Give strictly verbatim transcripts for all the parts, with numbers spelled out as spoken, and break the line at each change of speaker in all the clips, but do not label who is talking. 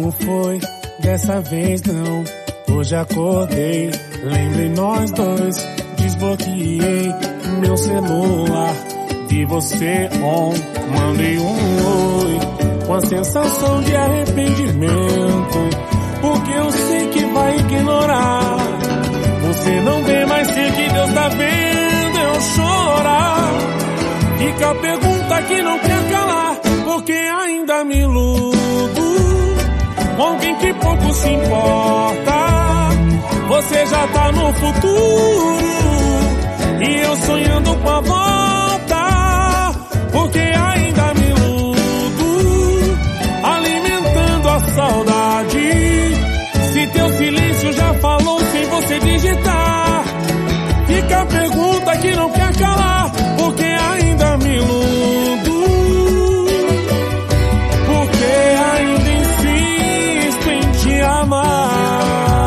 não foi, dessa vez não. Hoje acordei, lembrei nós dois. Desbloqueei meu celular, vi você on, mandei um oi, com a sensação de arrependimento, porque eu sei que vai ignorar. Você não vê, mas sei que Deus tá vendo eu chorar. Fica a pergunta que não quer calar, porque ainda me iludo com alguém que pouco se importa. Você já tá no futuro e eu sonhando com a volta, porque ainda me iludo, alimentando a saudade. Se teu silêncio já falou sem você digitar, fica a pergunta que não quer calar, porque ainda me iludo, porque ainda insisto em te amar.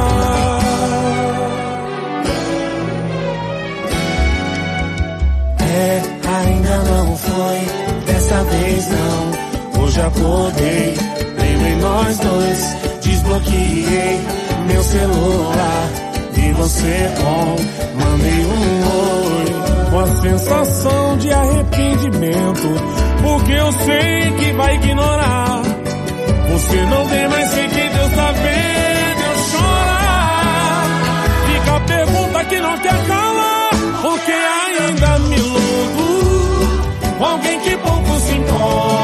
É, ainda não foi, dessa vez não. Hoje acordei, lembrei nós dois. Desbloqueei meu celular, vi você on, mandei um oi, com a sensação de arrependimento, porque eu sei que vai ignorar. Você não vê, mas sei que Deus tá vendo eu chorar. Fica a pergunta que não quer calar, porque ainda me iludo com alguém que pouco se importa.